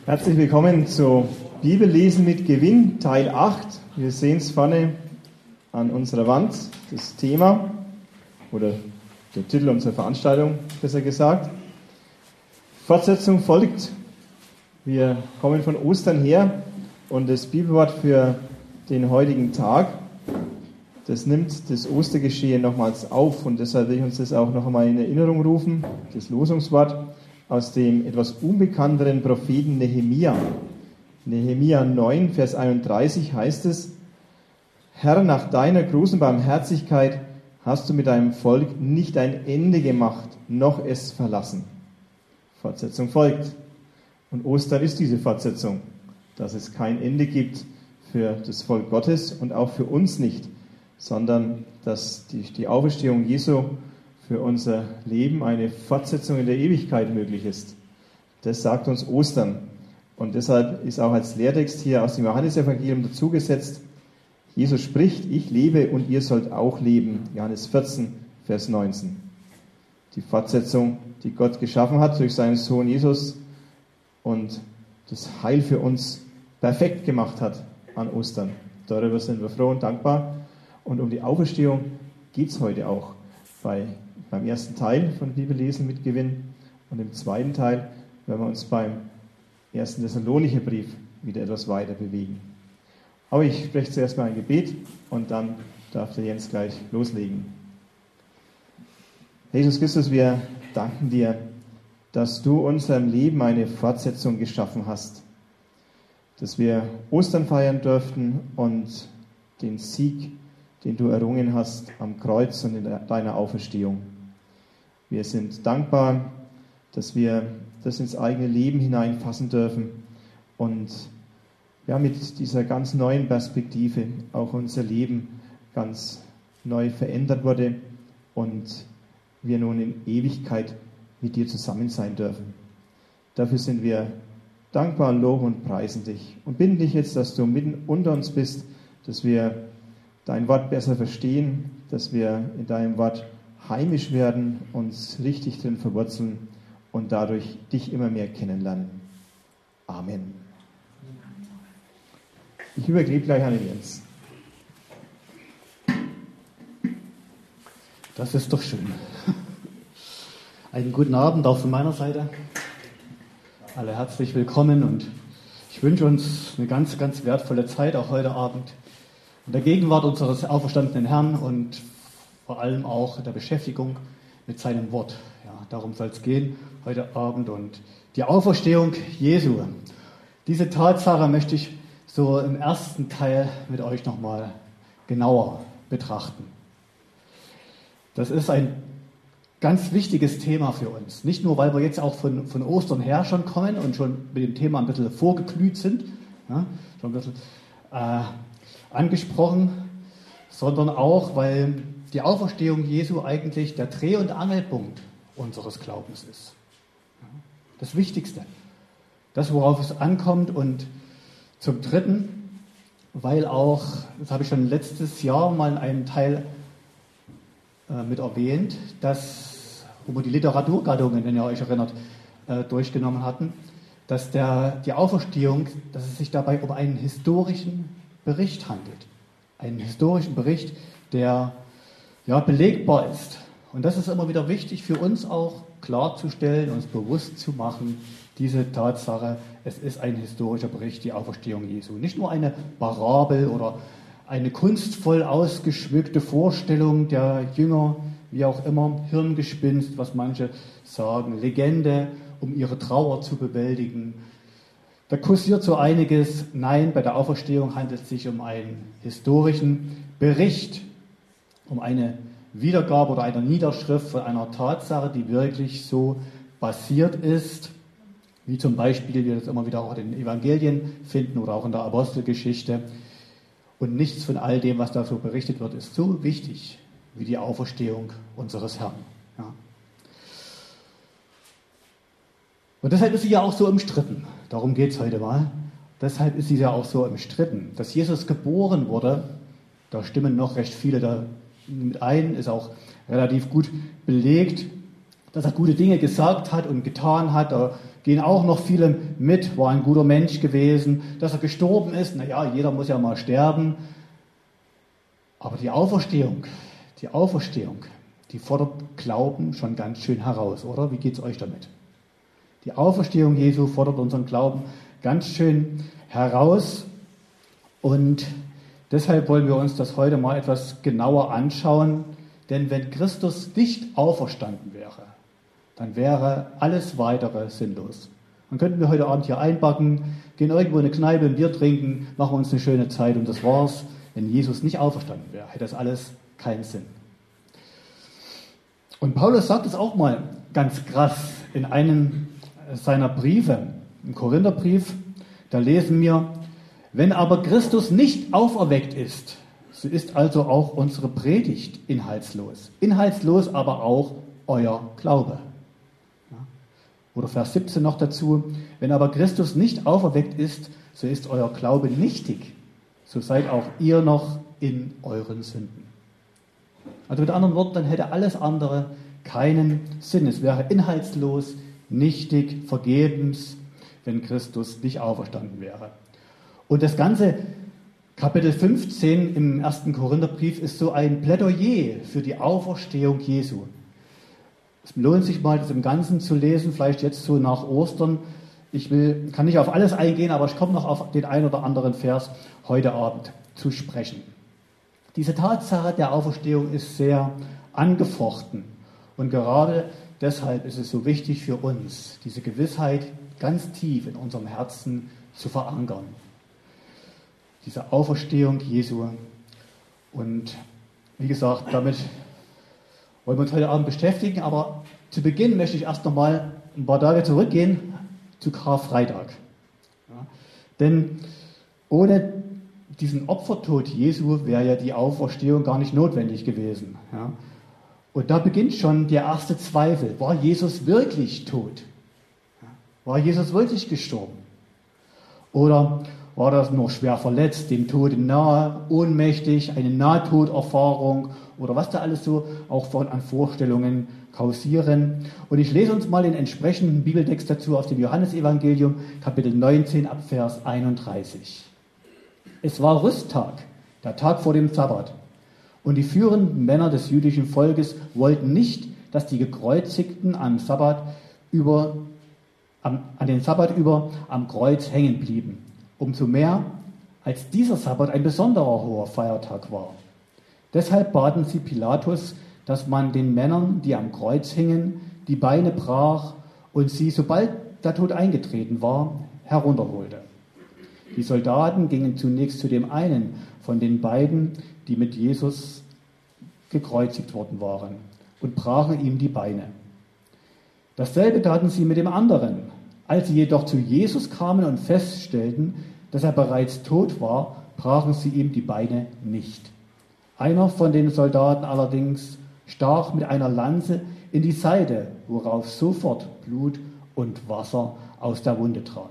Herzlich willkommen zu Bibellesen mit Gewinn, Teil 8. Wir sehen es vorne an unserer Wand, das Thema oder der Titel unserer Veranstaltung, besser gesagt. Fortsetzung folgt. Wir kommen von Ostern her und das Bibelwort für den heutigen Tag, das nimmt das Ostergeschehen nochmals auf und deshalb will ich uns das auch noch einmal in Erinnerung rufen, das Losungswort aus dem etwas unbekannteren Propheten Nehemia. Nehemia 9, Vers 31 heißt es: Herr, nach deiner großen Barmherzigkeit hast du mit deinem Volk nicht ein Ende gemacht, noch es verlassen. Fortsetzung folgt. Und Ostern ist diese Fortsetzung, dass es kein Ende gibt für das Volk Gottes und auch für uns nicht, sondern dass die Auferstehung Jesu für unser Leben eine Fortsetzung in der Ewigkeit möglich ist. Das sagt uns Ostern. Und deshalb ist auch als Lehrtext hier aus dem Johannesevangelium dazugesetzt: Jesus spricht, ich lebe und ihr sollt auch leben. Johannes 14, Vers 19. Die Fortsetzung, die Gott geschaffen hat durch seinen Sohn Jesus und das Heil für uns perfekt gemacht hat an Ostern. Darüber sind wir froh und dankbar. Und um die Auferstehung geht es heute auch beim ersten Teil von Bibellesen mit Gewinn. Und im zweiten Teil werden wir uns beim ersten Thessalonicher Brief wieder etwas weiter bewegen. Aber ich spreche zuerst mal ein Gebet und dann darf der Jens gleich loslegen. Jesus Christus, wir danken dir, dass du unserem Leben eine Fortsetzung geschaffen hast, dass wir Ostern feiern durften und den Sieg, den du errungen hast am Kreuz und in deiner Auferstehung. Wir sind dankbar, dass wir das ins eigene Leben hineinfassen dürfen und ja, mit dieser ganz neuen Perspektive auch unser Leben ganz neu verändert wurde und wir nun in Ewigkeit mit dir zusammen sein dürfen. Dafür sind wir dankbar, loben und preisen dich und bitten dich jetzt, dass du mitten unter uns bist, dass wir dein Wort besser verstehen, dass wir in deinem Wort heimisch werden, uns richtig drin verwurzeln und dadurch dich immer mehr kennenlernen. Amen. Ich übergebe gleich an den Jens. Das ist doch schön. Einen guten Abend auch von meiner Seite. Alle herzlich willkommen und ich wünsche uns eine ganz, ganz wertvolle Zeit auch heute Abend in der Gegenwart unseres auferstandenen Herrn und vor allem auch der Beschäftigung mit seinem Wort. Ja, darum soll es gehen heute Abend und die Auferstehung Jesu. Diese Tatsache möchte ich so im ersten Teil mit euch nochmal genauer betrachten. Das ist ein ganz wichtiges Thema für uns. Nicht nur, weil wir jetzt auch von Ostern her schon kommen und schon mit dem Thema ein bisschen vorgeglüht sind, ja, schon ein bisschen angesprochen, sondern auch, weil die Auferstehung Jesu eigentlich der Dreh- und Angelpunkt unseres Glaubens ist. Das Wichtigste. Das, worauf es ankommt. Und zum Dritten, weil auch, das habe ich schon letztes Jahr mal in einem Teil mit erwähnt, dass, wo wir die Literaturgattungen, wenn ihr euch erinnert, durchgenommen hatten, dass die Auferstehung, dass es sich dabei um einen historischen Bericht handelt. Einen historischen Bericht, der ja belegbar ist. Und das ist immer wieder wichtig für uns auch klarzustellen, uns bewusst zu machen, diese Tatsache, es ist ein historischer Bericht, die Auferstehung Jesu. Nicht nur eine Parabel oder eine kunstvoll ausgeschmückte Vorstellung der Jünger, wie auch immer, Hirngespinst, was manche sagen, Legende, um ihre Trauer zu bewältigen. Da kursiert so einiges. Nein, bei der Auferstehung handelt es sich um einen historischen Bericht, um eine Wiedergabe oder eine Niederschrift von einer Tatsache, die wirklich so passiert ist, wie zum Beispiel wir das immer wieder auch in den Evangelien finden oder auch in der Apostelgeschichte. Und nichts von all dem, was da so berichtet wird, ist so wichtig wie die Auferstehung unseres Herrn. Ja. Und deshalb ist sie ja auch so umstritten. Darum geht es heute mal. Deshalb ist sie ja auch so umstritten. Dass Jesus geboren wurde, da stimmen noch recht viele da mit ein, ist auch relativ gut belegt. dass er gute Dinge gesagt hat und getan hat. Da gehen auch noch viele mit, war ein guter Mensch gewesen. Dass er gestorben ist, naja, jeder muss ja mal sterben. Aber die Auferstehung, die fordert Glauben schon ganz schön heraus, oder? Wie geht es euch damit? Die Auferstehung Jesu fordert unseren Glauben ganz schön heraus. Und deshalb wollen wir uns das heute mal etwas genauer anschauen. Denn wenn Christus nicht auferstanden wäre, dann wäre alles Weitere sinnlos. Dann könnten wir heute Abend hier einpacken, gehen irgendwo in eine Kneipe, ein Bier trinken, machen uns eine schöne Zeit und das war's. Wenn Jesus nicht auferstanden wäre, hätte das alles keinen Sinn. Und Paulus sagt es auch mal ganz krass in einem seiner Briefe, im Korintherbrief. Da lesen wir: Wenn aber Christus nicht auferweckt ist, so ist also auch unsere Predigt inhaltslos. Inhaltslos aber auch euer Glaube. Oder Vers 17 noch dazu: Wenn aber Christus nicht auferweckt ist, so ist euer Glaube nichtig. So seid auch ihr noch in euren Sünden. Also mit anderen Worten, dann hätte alles andere keinen Sinn. Es wäre inhaltslos, nichtig, vergebens, wenn Christus nicht auferstanden wäre. Und das ganze Kapitel 15 im 1. Korintherbrief ist so ein Plädoyer für die Auferstehung Jesu. Es lohnt sich mal, das im Ganzen zu lesen, vielleicht jetzt so nach Ostern. Kann nicht auf alles eingehen, aber ich komme noch auf den einen oder anderen Vers heute Abend zu sprechen. Diese Tatsache der Auferstehung ist sehr angefochten. Und gerade deshalb ist es so wichtig für uns, diese Gewissheit ganz tief in unserem Herzen zu verankern. Diese Auferstehung Jesu. Und wie gesagt, damit wollen wir uns heute Abend beschäftigen. Aber zu Beginn möchte ich erst noch mal ein paar Tage zurückgehen zu Karfreitag. Ja, denn ohne diesen Opfertod Jesu wäre ja die Auferstehung gar nicht notwendig gewesen. Ja. Und da beginnt schon der erste Zweifel. War Jesus wirklich tot? War Jesus wirklich gestorben? Oder war das nur schwer verletzt, dem Tode nahe, ohnmächtig, eine Nahtoderfahrung oder was da alles so auch an Vorstellungen kausieren? Und ich lese uns mal den entsprechenden Bibeltext dazu aus dem Johannesevangelium, Kapitel 19, ab Vers 31. Es war Rüsttag, der Tag vor dem Sabbat. Und die führenden Männer des jüdischen Volkes wollten nicht, dass die Gekreuzigten an den Sabbat über am Kreuz hängen blieben. Umso mehr, als dieser Sabbat ein besonderer hoher Feiertag war. Deshalb baten sie Pilatus, dass man den Männern, die am Kreuz hingen, die Beine brach und sie, sobald der Tod eingetreten war, herunterholte. Die Soldaten gingen zunächst zu dem einen von den beiden, die mit Jesus gekreuzigt worden waren, und brachen ihm die Beine. Dasselbe taten sie mit dem anderen. Als sie jedoch zu Jesus kamen und feststellten, dass er bereits tot war, brachen sie ihm die Beine nicht. Einer von den Soldaten allerdings stach mit einer Lanze in die Seite, worauf sofort Blut und Wasser aus der Wunde trat.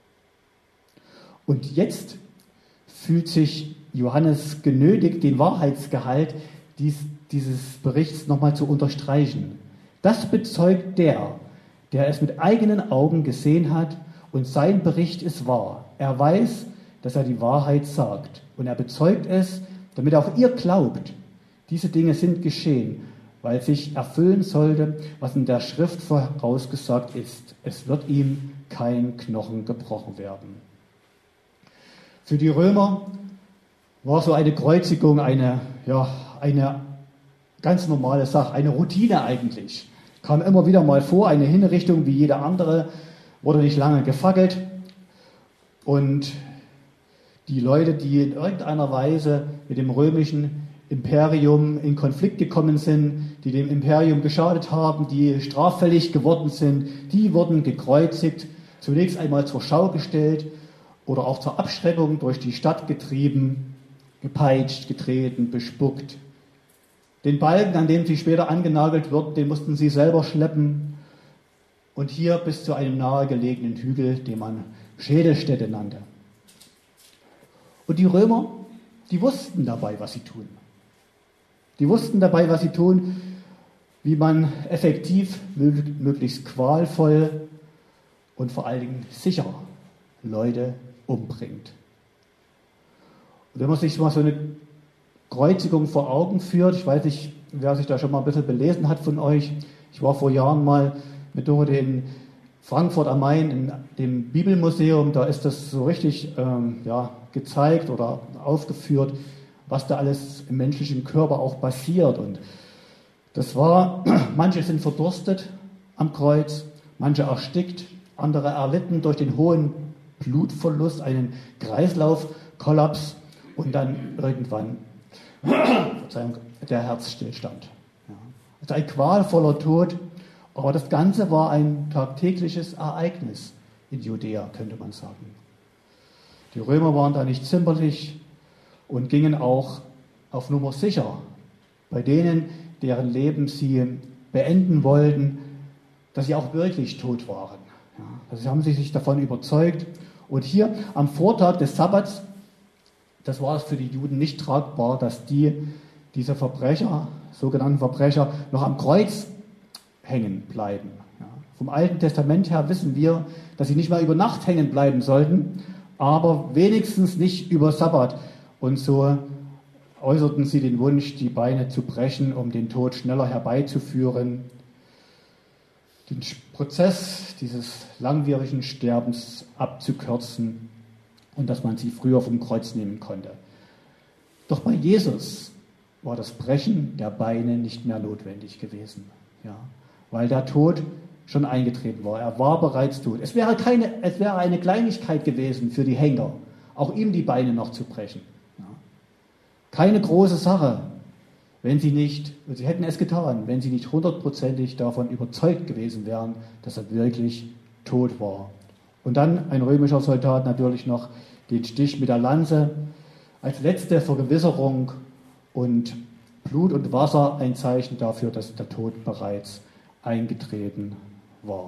Und jetzt fühlt sich Johannes genötigt, den Wahrheitsgehalt dieses Berichts nochmal zu unterstreichen. Das bezeugt der es mit eigenen Augen gesehen hat, und sein Bericht ist wahr. Er weiß, dass er die Wahrheit sagt, und er bezeugt es, damit auch ihr glaubt. Diese Dinge sind geschehen, weil sich erfüllen sollte, was in der Schrift vorausgesagt ist. Es wird ihm kein Knochen gebrochen werden. Für die Römer war so eine Kreuzigung eine ganz normale Sache, eine Routine eigentlich. Kam immer wieder mal vor, eine Hinrichtung wie jede andere, wurde nicht lange gefackelt. Und die Leute, die in irgendeiner Weise mit dem römischen Imperium in Konflikt gekommen sind, die dem Imperium geschadet haben, die straffällig geworden sind, die wurden gekreuzigt, zunächst einmal zur Schau gestellt oder auch zur Abschreckung durch die Stadt getrieben, gepeitscht, getreten, bespuckt. Den Balken, an dem sie später angenagelt wird, den mussten sie selber schleppen und hier bis zu einem nahegelegenen Hügel, den man Schädelstätte nannte. Und die Römer, die wussten dabei, was sie tun. Die wussten dabei, was sie tun. wie man effektiv, möglichst qualvoll und vor allen Dingen sicher Leute umbringt. Und wenn man sich mal so eine Kreuzigung vor Augen führt, ich weiß nicht, wer sich da schon mal ein bisschen belesen hat von euch, ich war vor Jahren mal mit Dorothee in Frankfurt am Main in dem Bibelmuseum, da ist das so richtig gezeigt oder aufgeführt, was da alles im menschlichen Körper auch passiert. Und das war, manche sind verdurstet am Kreuz, manche erstickt, andere erlitten durch den hohen Blutverlust einen Kreislaufkollaps und dann irgendwann der Herzstillstand. Ja. Also ein qualvoller Tod, aber das Ganze war ein tagtägliches Ereignis in Judäa, könnte man sagen. Die Römer waren da nicht zimperlich und gingen auch auf Nummer sicher. Bei denen, deren Leben sie beenden wollten, dass sie auch wirklich tot waren. Ja, also sie haben sich davon überzeugt. Und hier am Vortag des Sabbats, das war es für die Juden nicht tragbar, dass diese Verbrecher, sogenannten Verbrecher, noch am Kreuz hängen bleiben. Ja, vom Alten Testament her wissen wir, dass sie nicht mal über Nacht hängen bleiben sollten, aber wenigstens nicht über Sabbat. Und so äußerten sie den Wunsch, die Beine zu brechen, um den Tod schneller herbeizuführen, den Prozess dieses langwierigen Sterbens abzukürzen und dass man sie früher vom Kreuz nehmen konnte. Doch bei Jesus war das Brechen der Beine nicht mehr notwendig gewesen, ja, weil der Tod schon eingetreten war. Er war bereits tot. Es wäre eine Kleinigkeit gewesen für die Henker, auch ihm die Beine noch zu brechen. Ja. Keine große Sache, sie hätten es getan, wenn sie nicht hundertprozentig davon überzeugt gewesen wären, dass er wirklich tot war. Und dann ein römischer Soldat natürlich noch den Stich mit der Lanze als letzte Vergewisserung und Blut und Wasser ein Zeichen dafür, dass der Tod bereits eingetreten war.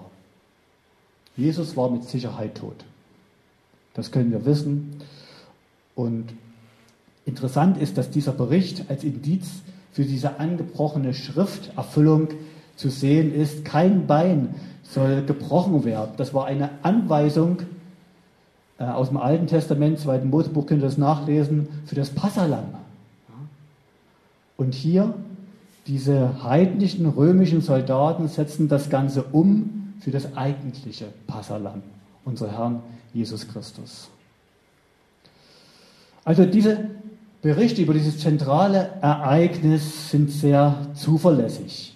Jesus war mit Sicherheit tot. Das können wir wissen. Und interessant ist, dass dieser Bericht als Indiz für diese angebrochene Schrifterfüllung zu sehen ist. Kein Bein soll gebrochen werden. Das war eine Anweisung aus dem Alten Testament, 2. Mosebuch könnt ihr das nachlesen, für das Passahlamm. Und hier, diese heidnischen römischen Soldaten setzen das Ganze um für das eigentliche Passahlamm, unser Herrn Jesus Christus. Also diese Berichte über dieses zentrale Ereignis sind sehr zuverlässig.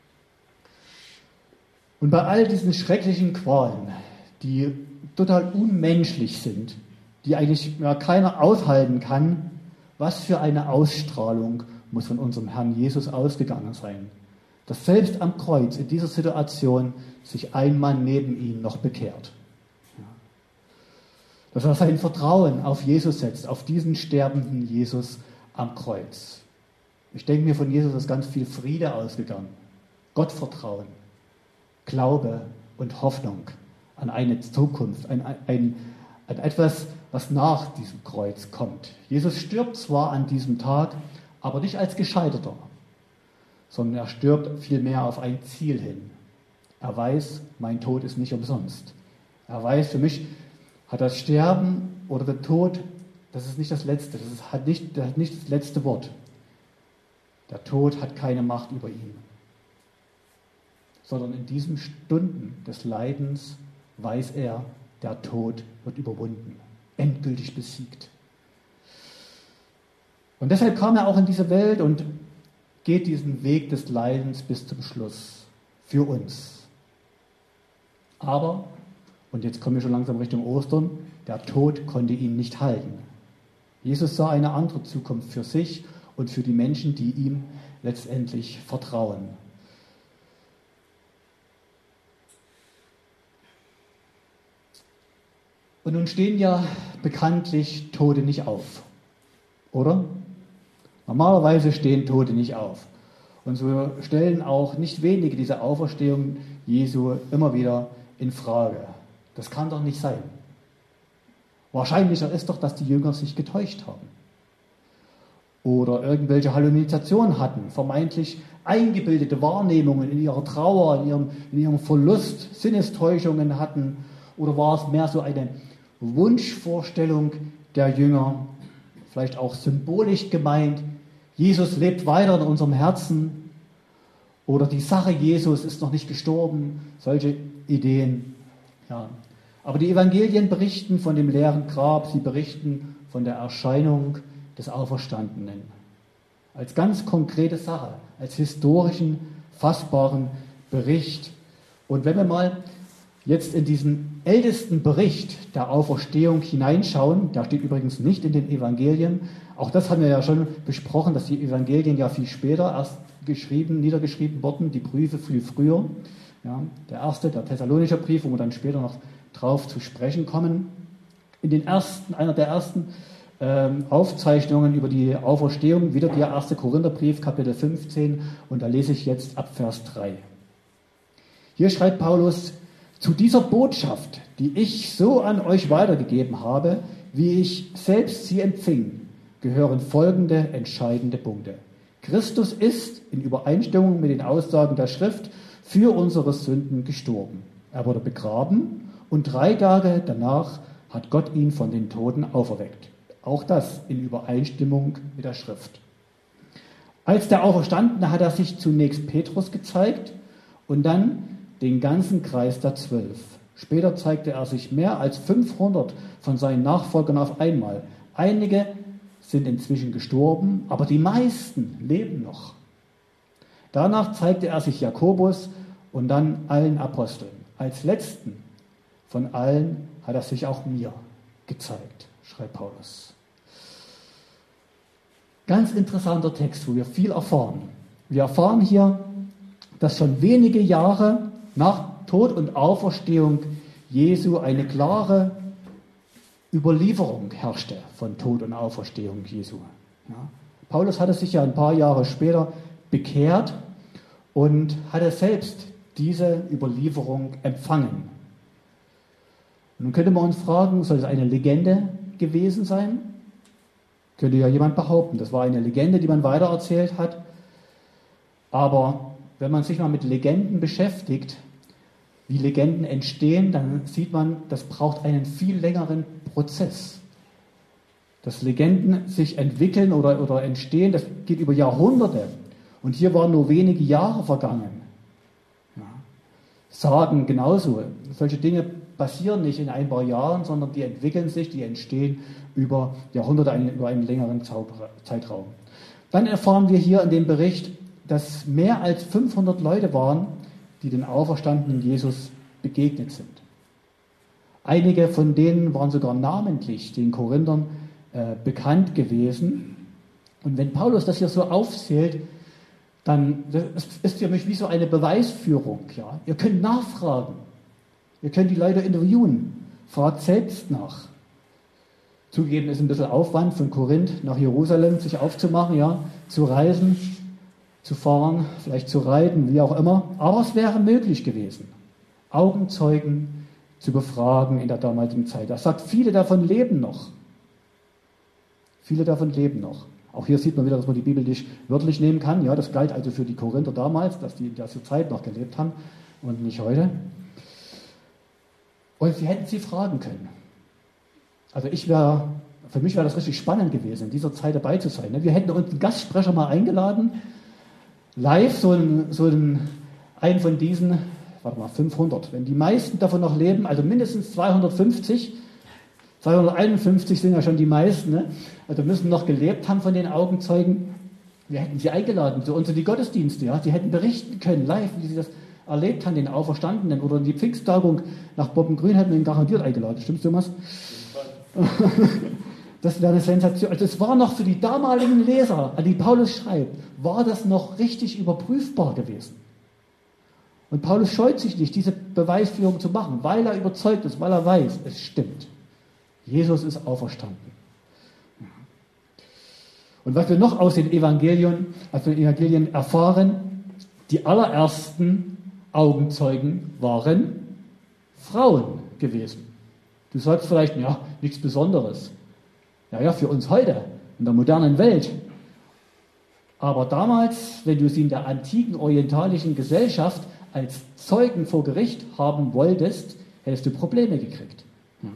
Und bei all diesen schrecklichen Qualen, die total unmenschlich sind, die eigentlich keiner aushalten kann, was für eine Ausstrahlung muss von unserem Herrn Jesus ausgegangen sein, dass selbst am Kreuz in dieser Situation sich ein Mann neben ihm noch bekehrt. Ja. Dass er sein Vertrauen auf Jesus setzt, auf diesen sterbenden Jesus am Kreuz. Ich denke mir, von Jesus ist ganz viel Friede ausgegangen. Gottvertrauen, Glaube und Hoffnung an eine Zukunft, an etwas, was nach diesem Kreuz kommt. Jesus stirbt zwar an diesem Tag, aber nicht als Gescheiterter, sondern er stirbt vielmehr auf ein Ziel hin. Er weiß, mein Tod ist nicht umsonst. Er weiß, für mich hat das Sterben oder der Tod, das ist nicht das Letzte, das hat nicht das letzte Wort. Der Tod hat keine Macht über ihn. Sondern in diesen Stunden des Leidens weiß er, der Tod wird überwunden, endgültig besiegt. Und deshalb kam er auch in diese Welt und geht diesen Weg des Leidens bis zum Schluss für uns. Aber, und jetzt kommen wir schon langsam Richtung Ostern, der Tod konnte ihn nicht halten. Jesus sah eine andere Zukunft für sich und für die Menschen, die ihm letztendlich vertrauen. Und nun stehen ja bekanntlich Tote nicht auf, oder? Normalerweise stehen Tote nicht auf. Und so stellen auch nicht wenige diese Auferstehung Jesu immer wieder in Frage. Das kann doch nicht sein. Wahrscheinlicher ist doch, dass die Jünger sich getäuscht haben. oder irgendwelche Halluzinationen hatten, vermeintlich eingebildete Wahrnehmungen in ihrer Trauer, in ihrem Verlust, Sinnestäuschungen hatten, oder war es mehr so eine Wunschvorstellung der Jünger, vielleicht auch symbolisch gemeint, Jesus lebt weiter in unserem Herzen, oder die Sache Jesus ist noch nicht gestorben, solche Ideen. Ja. Aber die Evangelien berichten von dem leeren Grab, sie berichten von der Erscheinung des Auferstandenen. Als ganz konkrete Sache, als historischen, fassbaren Bericht. Und wenn wir mal jetzt in diesen ältesten Bericht der Auferstehung hineinschauen, der steht übrigens nicht in den Evangelien, auch das haben wir ja schon besprochen, dass die Evangelien ja viel später erst niedergeschrieben wurden, die Briefe viel früher. Ja, der erste, der Thessalonischer Brief, wo wir dann später noch drauf zu sprechen kommen. Einer der ersten Aufzeichnungen über die Auferstehung, wieder der 1. Korintherbrief, Kapitel 15, und da lese ich jetzt ab Vers 3. Hier schreibt Paulus: Zu dieser Botschaft, die ich so an euch weitergegeben habe, wie ich selbst sie empfing, gehören folgende entscheidende Punkte. Christus ist in Übereinstimmung mit den Aussagen der Schrift für unsere Sünden gestorben. Er wurde begraben und 3 Tage danach hat Gott ihn von den Toten auferweckt. Auch das in Übereinstimmung mit der Schrift. Als der Auferstandene hat er sich zunächst Petrus gezeigt und dann den ganzen Kreis der 12. Später zeigte er sich mehr als 500 von seinen Nachfolgern auf einmal. Einige sind inzwischen gestorben, aber die meisten leben noch. Danach zeigte er sich Jakobus und dann allen Aposteln. Als letzten von allen hat er sich auch mir gezeigt, schreibt Paulus. Ganz interessanter Text, wo wir viel erfahren. Wir erfahren hier, dass schon wenige Jahre nach Tod und Auferstehung Jesu eine klare Überlieferung herrschte von Tod und Auferstehung Jesu. Ja. Paulus hatte sich ja ein paar Jahre später bekehrt und hatte selbst diese Überlieferung empfangen. Und nun könnte man uns fragen, soll es eine Legende gewesen sein? Könnte ja jemand behaupten, das war eine Legende, die man weitererzählt hat. Aber wenn man sich mal mit Legenden beschäftigt, wie Legenden entstehen, dann sieht man, das braucht einen viel längeren Prozess. Dass Legenden sich entwickeln oder entstehen, das geht über Jahrhunderte. Und hier waren nur wenige Jahre vergangen. Ja. Sagen genauso. Solche Dinge passieren nicht in ein paar Jahren, sondern die entwickeln sich, die entstehen über Jahrhunderte, über einen längeren Zeitraum. Dann erfahren wir hier in dem Bericht, dass mehr als 500 Leute waren, die den auferstandenen Jesus begegnet sind. Einige von denen waren sogar namentlich den Korinthern bekannt gewesen. Und wenn Paulus das hier so aufzählt, dann ist für mich wie so eine Beweisführung. Ja? Ihr könnt nachfragen. Ihr könnt die Leute interviewen. Fragt selbst nach. Zugegeben ist ein bisschen Aufwand, von Korinth nach Jerusalem sich aufzumachen, ja, zu reisen, zu fahren, vielleicht zu reiten, wie auch immer. Aber es wäre möglich gewesen, Augenzeugen zu befragen in der damaligen Zeit. Er sagt, viele davon leben noch. Viele davon leben noch. Auch hier sieht man wieder, dass man die Bibel nicht wörtlich nehmen kann. Ja, das galt also für die Korinther damals, dass die in dieser Zeit noch gelebt haben und nicht heute. Und sie hätten sie fragen können. Also für mich wäre das richtig spannend gewesen, in dieser Zeit dabei zu sein. Wir hätten uns einen Gastsprecher mal eingeladen, live einen von diesen, 500. Wenn die meisten davon noch leben, also mindestens 250, 251 sind ja schon die meisten, ne? Also müssen noch gelebt haben von den Augenzeugen. Wir hätten sie eingeladen zu uns in die Gottesdienste. Ja? Sie hätten berichten können, live, wie sie das erlebt haben, den Auferstandenen. Oder in die Pfingsttagung nach Bobbengrün hätten wir ihn garantiert eingeladen. Stimmt's, Thomas? Das wäre eine Sensation. Also es war noch für die damaligen Leser, an die Paulus schreibt, war das noch richtig überprüfbar gewesen. Und Paulus scheut sich nicht, diese Beweisführung zu machen, weil er überzeugt ist, weil er weiß, es stimmt. Jesus ist auferstanden. Und was wir noch aus den Evangelien erfahren, die allerersten Augenzeugen waren Frauen gewesen. Du sagst vielleicht, ja, nichts Besonderes. Ja, für uns heute, in der modernen Welt, Aber damals, wenn du sie in der antiken orientalischen Gesellschaft als Zeugen vor Gericht haben wolltest, hättest du Probleme gekriegt.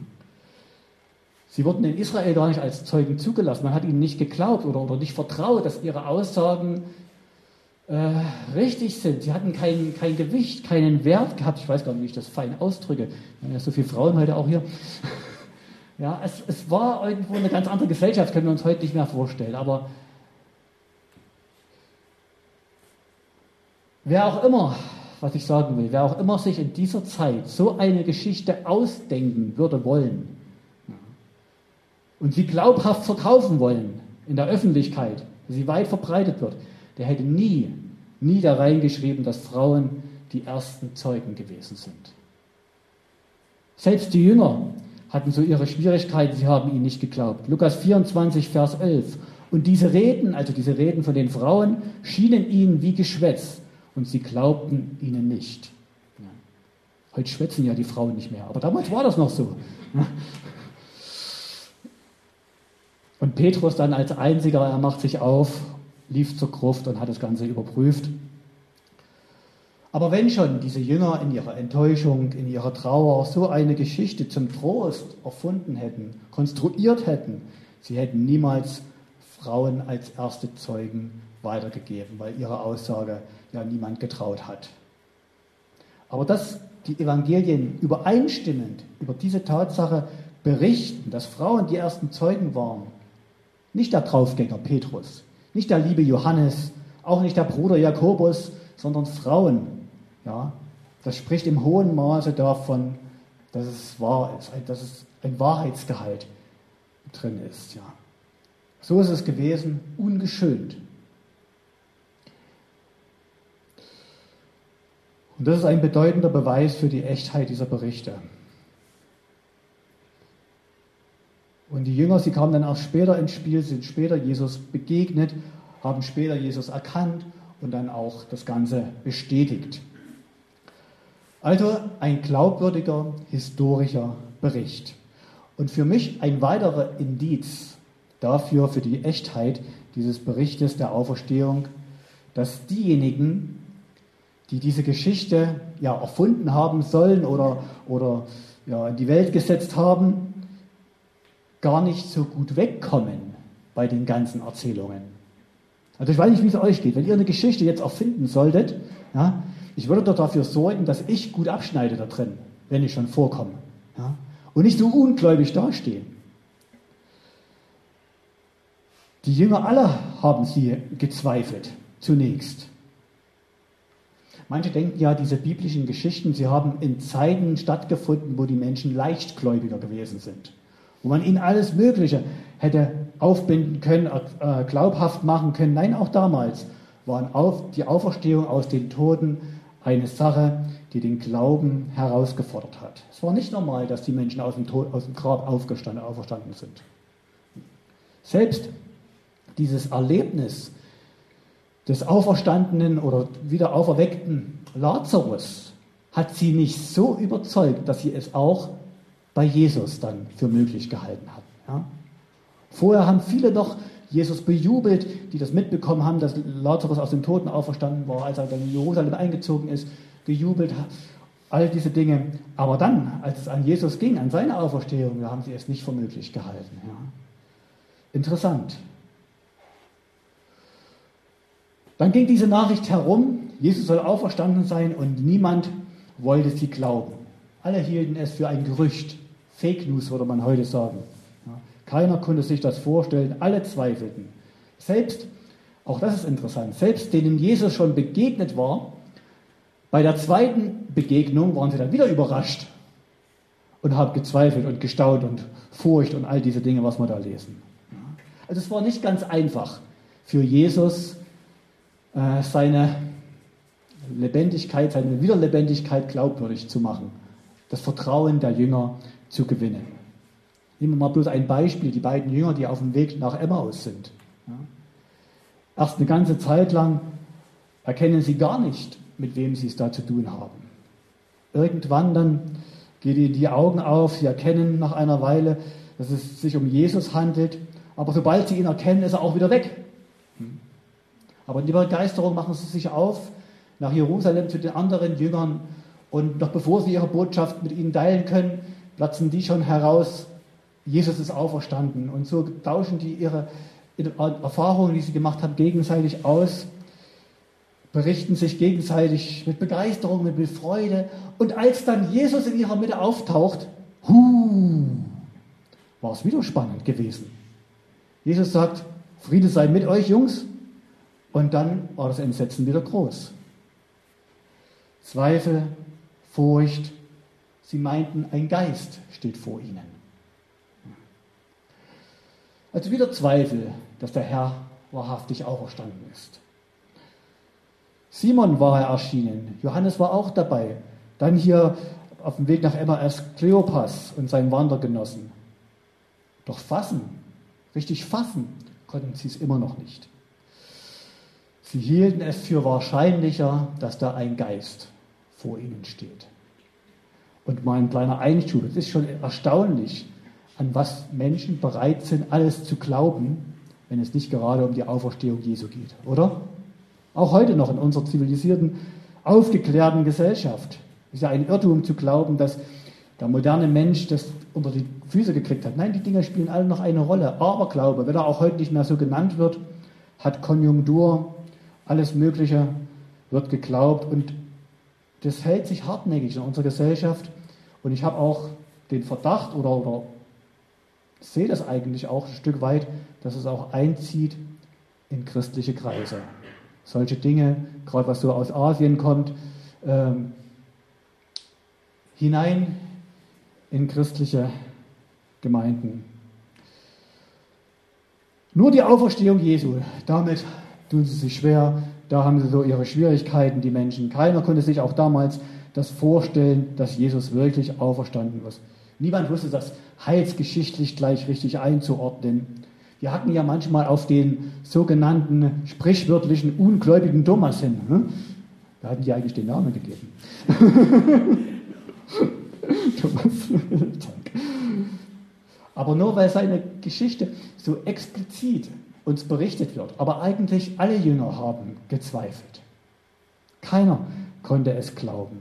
Sie wurden in Israel gar nicht als Zeugen zugelassen. Man hat ihnen nicht geglaubt oder nicht vertraut, dass ihre Aussagen richtig sind. Sie hatten kein Gewicht, keinen Wert gehabt. Ich weiß gar nicht, wie ich das fein ausdrücke. Wir haben ja so viele Frauen heute auch hier. Ja, es war irgendwo eine ganz andere Gesellschaft, können wir uns heute nicht mehr vorstellen. Aber wer auch immer, was ich sagen will, wer auch immer sich in dieser Zeit so eine Geschichte ausdenken würde wollen und sie glaubhaft verkaufen wollen in der Öffentlichkeit, dass sie weit verbreitet wird, der hätte nie da reingeschrieben, dass Frauen die ersten Zeugen gewesen sind. Selbst die Jünger hatten so ihre Schwierigkeiten, sie haben ihnen nicht geglaubt. Lukas 24, Vers 11. Und diese Reden, also diese Reden von den Frauen, schienen ihnen wie Geschwätz und sie glaubten ihnen nicht. Ja. Heute schwätzen ja die Frauen nicht mehr, aber damals war das noch so. Und Petrus dann als einziger, er macht sich auf, lief zur Gruft und hat das Ganze überprüft. Aber wenn schon diese Jünger in ihrer Enttäuschung, in ihrer Trauer so eine Geschichte zum Trost erfunden hätten, konstruiert hätten, sie hätten niemals Frauen als erste Zeugen weitergegeben, weil ihre Aussage ja niemand getraut hat. Aber dass die Evangelien übereinstimmend über diese Tatsache berichten, dass Frauen die ersten Zeugen waren, nicht der Draufgänger Petrus, nicht der liebe Johannes, auch nicht der Bruder Jakobus, sondern Frauen. Ja, das spricht im hohen Maße davon, dass es wahr ist, dass es ein Wahrheitsgehalt drin ist. Ja. So ist es gewesen, ungeschönt. Und das ist ein bedeutender Beweis für die Echtheit dieser Berichte. Und die Jünger, sie kamen dann auch später ins Spiel, sind später Jesus begegnet, haben später Jesus erkannt und dann auch das Ganze bestätigt. Also ein glaubwürdiger historischer Bericht. Und für mich ein weiterer Indiz dafür, für die Echtheit dieses Berichtes der Auferstehung, dass diejenigen, die diese Geschichte ja erfunden haben sollen oder ja, in die Welt gesetzt haben, gar nicht so gut wegkommen bei den ganzen Erzählungen. Also ich weiß nicht, wie es euch geht. Wenn ihr eine Geschichte jetzt erfinden solltet, ja, ich würde doch dafür sorgen, dass ich gut abschneide da drin, wenn ich schon vorkomme. Ja, und nicht so ungläubig dastehe. Die Jünger alle haben sie gezweifelt, zunächst. Manche denken ja, diese biblischen Geschichten, sie haben in Zeiten stattgefunden, wo die Menschen leichtgläubiger gewesen sind. Wo man ihnen alles Mögliche hätte aufbinden können, glaubhaft machen können. Nein, auch damals war die Auferstehung aus den Toten eine Sache, die den Glauben herausgefordert hat. Es war nicht normal, dass die Menschen aus dem Grab auferstanden sind. Selbst dieses Erlebnis des auferstandenen oder wieder auferweckten Lazarus hat sie nicht so überzeugt, dass sie es auch bei Jesus dann für möglich gehalten hatten. Ja? Vorher haben viele noch Jesus bejubelt, die das mitbekommen haben, dass Lazarus aus dem Toten auferstanden war, als er dann in Jerusalem eingezogen ist, gejubelt hat, all diese Dinge. Aber dann, als es an Jesus ging, an seine Auferstehung, da haben sie es nicht für möglich gehalten. Ja? Interessant. Dann ging diese Nachricht herum, Jesus soll auferstanden sein und niemand wollte sie glauben. Alle hielten es für ein Gerücht. Fake News würde man heute sagen. Ja, keiner konnte sich das vorstellen, alle zweifelten. Selbst, auch das ist interessant, selbst denen Jesus schon begegnet war, bei der zweiten Begegnung waren sie dann wieder überrascht und haben gezweifelt und gestaunt und Furcht und all diese Dinge, was wir da lesen. Ja, also es war nicht ganz einfach für Jesus, seine Lebendigkeit, seine Wiederlebendigkeit glaubwürdig zu machen, das Vertrauen der Jünger zu gewinnen. Nehmen wir mal bloß ein Beispiel, die beiden Jünger, die auf dem Weg nach Emmaus sind. Ja. Erst eine ganze Zeit lang erkennen sie gar nicht, mit wem sie es da zu tun haben. Irgendwann dann geht ihnen die Augen auf, sie erkennen nach einer Weile, dass es sich um Jesus handelt, aber sobald sie ihn erkennen, ist er auch wieder weg. Aber in die Begeisterung machen sie sich auf nach Jerusalem zu den anderen Jüngern. Und noch bevor sie ihre Botschaft mit ihnen teilen können, platzen die schon heraus, Jesus ist auferstanden. Und so tauschen die ihre Erfahrungen, die sie gemacht haben, gegenseitig aus, berichten sich gegenseitig mit Begeisterung, mit Freude. Und als dann Jesus in ihrer Mitte auftaucht, war es wieder spannend gewesen. Jesus sagt, Friede sei mit euch, Jungs. Und dann war das Entsetzen wieder groß. Zweifel, Furcht, sie meinten, ein Geist steht vor ihnen. Also wieder Zweifel, dass der Herr wahrhaftig auferstanden ist. Simon war er erschienen, Johannes war auch dabei. Dann hier auf dem Weg nach Emmaus Kleopas und seinen Wandergenossen. Doch richtig fassen konnten sie es immer noch nicht. Sie hielten es für wahrscheinlicher, dass da ein Geist vor ihnen steht. Und mal ein kleiner Einschub, es ist schon erstaunlich, an was Menschen bereit sind, alles zu glauben, wenn es nicht gerade um die Auferstehung Jesu geht, oder? Auch heute noch in unserer zivilisierten, aufgeklärten Gesellschaft ist ja ein Irrtum zu glauben, dass der moderne Mensch das unter die Füße gekriegt hat. Nein, die Dinge spielen alle noch eine Rolle. Aberglaube, wenn er auch heute nicht mehr so genannt wird, hat Konjunktur, alles Mögliche wird geglaubt und das hält sich hartnäckig in unserer Gesellschaft. Und ich habe auch den Verdacht oder sehe das eigentlich auch ein Stück weit, dass es auch einzieht in christliche Kreise. Solche Dinge, gerade was so aus Asien kommt, hinein in christliche Gemeinden. Nur die Auferstehung Jesu, damit tun sie sich schwer, da haben sie so ihre Schwierigkeiten, die Menschen. Keiner konnte sich auch damals das vorstellen, dass Jesus wirklich auferstanden ist. Niemand wusste das heilsgeschichtlich gleich richtig einzuordnen. Wir hatten ja manchmal auf den sogenannten sprichwörtlichen ungläubigen Thomas hin. Da hatten die eigentlich den Namen gegeben. Thomas. Aber nur weil seine Geschichte so explizit uns berichtet wird. Aber eigentlich alle Jünger haben gezweifelt. Keiner konnte es glauben.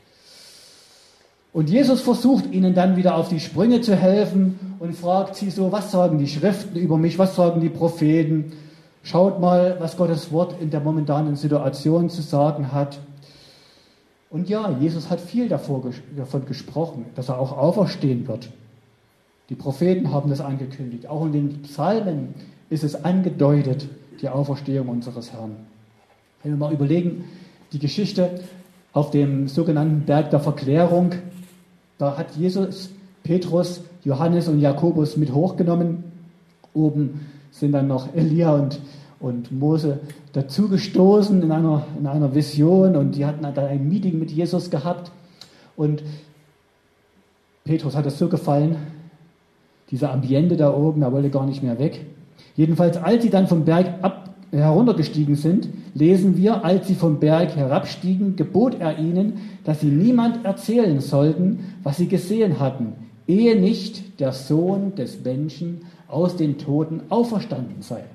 Und Jesus versucht ihnen dann wieder auf die Sprünge zu helfen und fragt sie so, was sagen die Schriften über mich, was sagen die Propheten? Schaut mal, was Gottes Wort in der momentanen Situation zu sagen hat. Und ja, Jesus hat viel davon gesprochen, dass er auch auferstehen wird. Die Propheten haben das angekündigt. Auch in den Psalmen ist es angedeutet, die Auferstehung unseres Herrn. Wenn wir mal überlegen, die Geschichte auf dem sogenannten Berg der Verklärung, da hat Jesus Petrus, Johannes und Jakobus mit hochgenommen. Oben sind dann noch Elia und Mose dazugestoßen in einer Vision und die hatten dann ein Meeting mit Jesus gehabt und Petrus hat es so gefallen, dieser Ambiente da oben, er wollte gar nicht mehr weg. Jedenfalls, als sie dann vom Berg heruntergestiegen sind, lesen wir, als sie vom Berg herabstiegen, gebot er ihnen, dass sie niemand erzählen sollten, was sie gesehen hatten, ehe nicht der Sohn des Menschen aus den Toten auferstanden sei.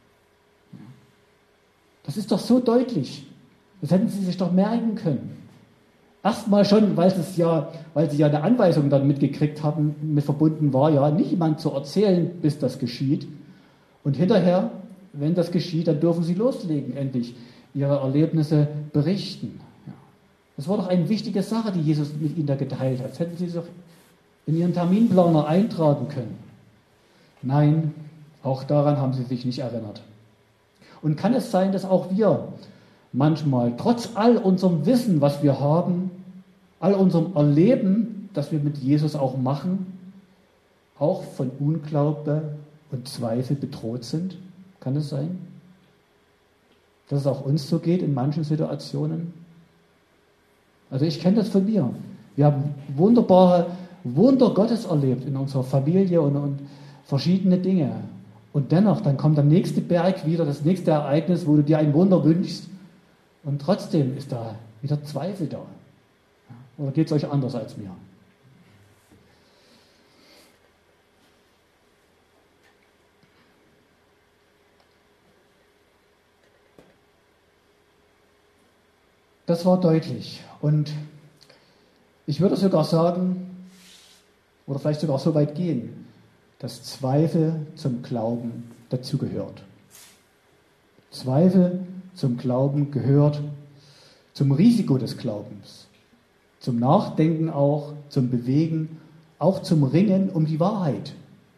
Das ist doch so deutlich. Das hätten sie sich doch merken können. Erstmal schon, weil sie ja eine Anweisung dann mitgekriegt haben, mit verbunden war, ja, niemand zu erzählen, bis das geschieht. Und hinterher, wenn das geschieht, dann dürfen sie loslegen, endlich ihre Erlebnisse berichten. Ja. Das war doch eine wichtige Sache, die Jesus mit ihnen da geteilt hat. Das hätten sie doch in ihren Terminplaner eintragen können. Nein, auch daran haben sie sich nicht erinnert. Und kann es sein, dass auch wir manchmal, trotz all unserem Wissen, was wir haben, all unserem Erleben, das wir mit Jesus auch machen, auch von Unglaube und Zweifel bedroht sind? Kann es sein? Dass es auch uns so geht in manchen Situationen? Also ich kenne das von mir. Wir haben wunderbare Wunder Gottes erlebt in unserer Familie und verschiedene Dinge. Und dennoch, dann kommt der nächste Berg wieder, das nächste Ereignis, wo du dir ein Wunder wünschst. Und trotzdem ist da wieder Zweifel da. Oder geht es euch anders als mir? Das war deutlich. Und ich würde sogar sagen, oder vielleicht sogar so weit gehen, dass Zweifel zum Glauben dazugehört. Zweifel zum Glauben gehört zum Risiko des Glaubens, zum Nachdenken auch, zum Bewegen, auch zum Ringen um die Wahrheit.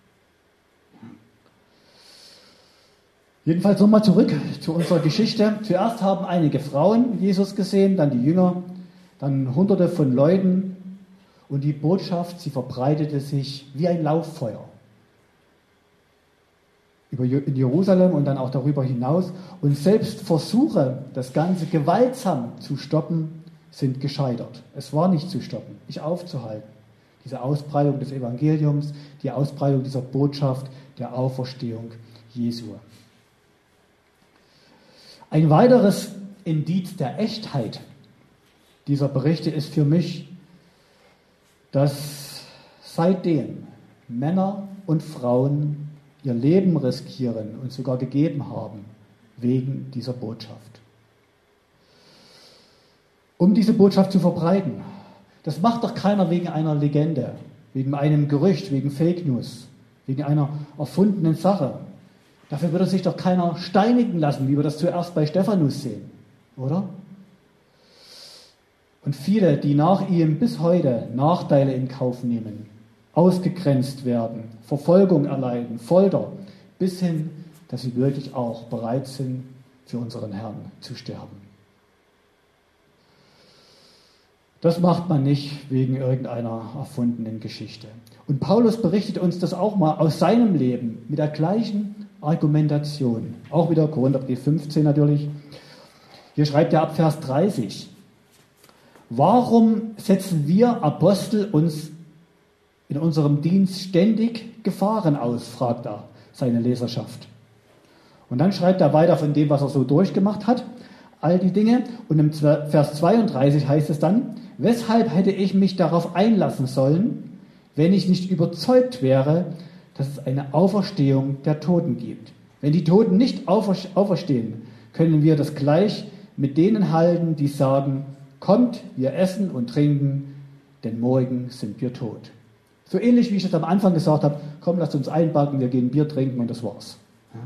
Jedenfalls nochmal zurück zu unserer Geschichte. Zuerst haben einige Frauen Jesus gesehen, dann die Jünger, dann Hunderte von Leuten und die Botschaft, sie verbreitete sich wie ein Lauffeuer in Jerusalem und dann auch darüber hinaus. Und selbst Versuche, das Ganze gewaltsam zu stoppen, sind gescheitert. Es war nicht zu stoppen, nicht aufzuhalten. Diese Ausbreitung des Evangeliums, die Ausbreitung dieser Botschaft der Auferstehung Jesu. Ein weiteres Indiz der Echtheit dieser Berichte ist für mich, dass seitdem Männer und Frauen ihr Leben riskieren und sogar gegeben haben wegen dieser Botschaft. Um diese Botschaft zu verbreiten. Das macht doch keiner wegen einer Legende, wegen einem Gerücht, wegen Fake News, wegen einer erfundenen Sache. Dafür würde sich doch keiner steinigen lassen, wie wir das zuerst bei Stephanus sehen, oder? Und viele, die nach ihm bis heute Nachteile in Kauf nehmen, ausgegrenzt werden, Verfolgung erleiden, Folter, bis hin, dass sie wirklich auch bereit sind, für unseren Herrn zu sterben. Das macht man nicht wegen irgendeiner erfundenen Geschichte. Und Paulus berichtet uns das auch mal aus seinem Leben mit der gleichen Argumentation. Auch wieder Korintherbrief 15 natürlich. Hier schreibt er ab Vers 30. Warum setzen wir Apostel uns in unserem Dienst ständig Gefahren aus, fragt er seine Leserschaft. Und dann schreibt er weiter von dem, was er so durchgemacht hat, all die Dinge. Und im Vers 32 heißt es dann, weshalb hätte ich mich darauf einlassen sollen, wenn ich nicht überzeugt wäre, dass es eine Auferstehung der Toten gibt. Wenn die Toten nicht auferstehen, können wir das gleich mit denen halten, die sagen, kommt, wir essen und trinken, denn morgen sind wir tot. So ähnlich, wie ich es am Anfang gesagt habe, komm, lasst uns einpacken, wir gehen Bier trinken und das war's. Ja.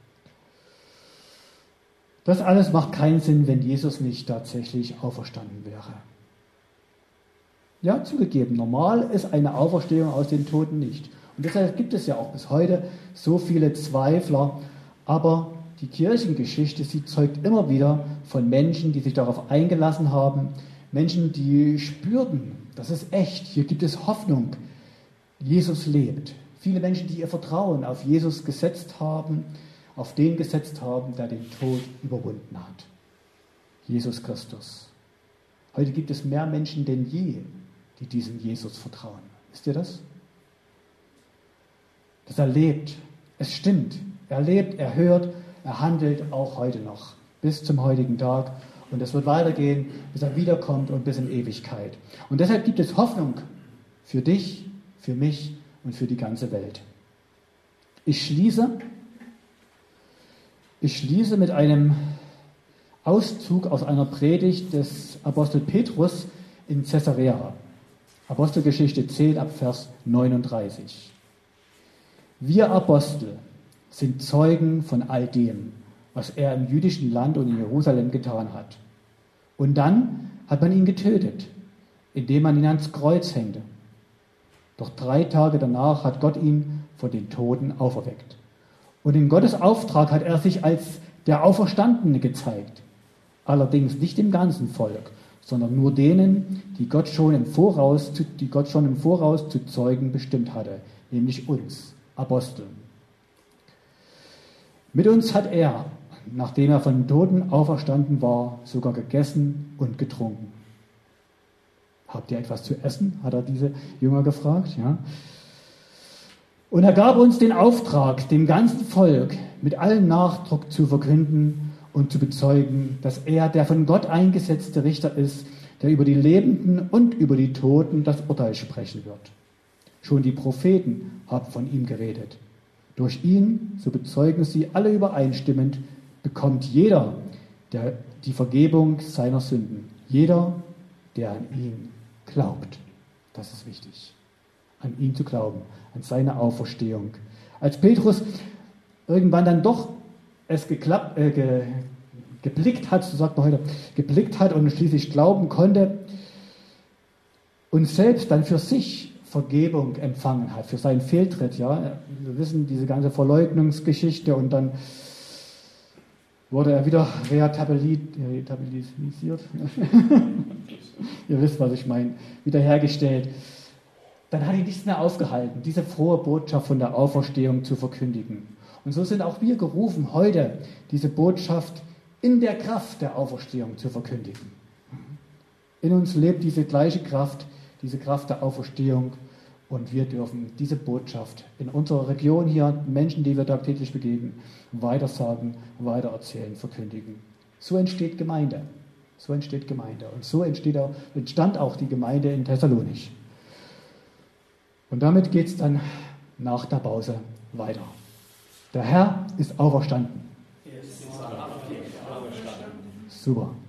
Das alles macht keinen Sinn, wenn Jesus nicht tatsächlich auferstanden wäre. Ja, zugegeben, normal ist eine Auferstehung aus den Toten nicht. Und deshalb gibt es ja auch bis heute so viele Zweifler. Aber die Kirchengeschichte, sie zeugt immer wieder von Menschen, die sich darauf eingelassen haben. Menschen, die spürten, das ist echt, hier gibt es Hoffnung. Jesus lebt. Viele Menschen, die ihr Vertrauen auf Jesus gesetzt haben, auf den gesetzt haben, der den Tod überwunden hat. Jesus Christus. Heute gibt es mehr Menschen denn je, die diesem Jesus vertrauen. Wisst ihr das? Dass er lebt. Es stimmt. Er lebt, er hört, er handelt auch heute noch. Bis zum heutigen Tag. Und es wird weitergehen, bis er wiederkommt und bis in Ewigkeit. Und deshalb gibt es Hoffnung für dich, für mich und für die ganze Welt. Ich schließe mit einem Auszug aus einer Predigt des Apostel Petrus in Caesarea. Apostelgeschichte 10 ab Vers 39. Wir Apostel sind Zeugen von all dem, was er im jüdischen Land und in Jerusalem getan hat. Und dann hat man ihn getötet, indem man ihn ans Kreuz hängte. Doch 3 Tage danach hat Gott ihn von den Toten auferweckt. Und in Gottes Auftrag hat er sich als der Auferstandene gezeigt. Allerdings nicht dem ganzen Volk, sondern nur denen, die Gott schon im Voraus zu Zeugen bestimmt hatte, nämlich uns, Aposteln. Mit uns hat er, nachdem er von den Toten auferstanden war, sogar gegessen und getrunken. Habt ihr etwas zu essen? Hat er diese Jünger gefragt. Ja. Und er gab uns den Auftrag, dem ganzen Volk mit allem Nachdruck zu verkünden und zu bezeugen, dass er der von Gott eingesetzte Richter ist, der über die Lebenden und über die Toten das Urteil sprechen wird. Schon die Propheten haben von ihm geredet. Durch ihn, so bezeugen sie alle übereinstimmend, bekommt jeder die Vergebung seiner Sünden. Jeder, der an ihn glaubt. Das ist wichtig. An ihn zu glauben, an seine Auferstehung. Als Petrus irgendwann dann doch es geblickt hat, so sagt man heute, geblickt hat und schließlich glauben konnte und selbst dann für sich Vergebung empfangen hat, für seinen Fehltritt. Ja? Wir wissen diese ganze Verleugnungsgeschichte und dann wurde er wieder rehabilitiert. Ihr wisst, was ich meine. Wiederhergestellt. Dann hat ihn nichts mehr aufgehalten, diese frohe Botschaft von der Auferstehung zu verkündigen. Und so sind auch wir gerufen, heute diese Botschaft in der Kraft der Auferstehung zu verkündigen. In uns lebt diese gleiche Kraft, diese Kraft der Auferstehung. Und wir dürfen diese Botschaft in unserer Region hier, Menschen, die wir tagtäglich begegnen, weitersagen, weitererzählen, verkündigen. So entsteht Gemeinde. So entsteht Gemeinde. Und so entstand auch die Gemeinde in Thessalonich. Und damit geht es dann nach der Pause weiter. Der Herr ist auferstanden. Super.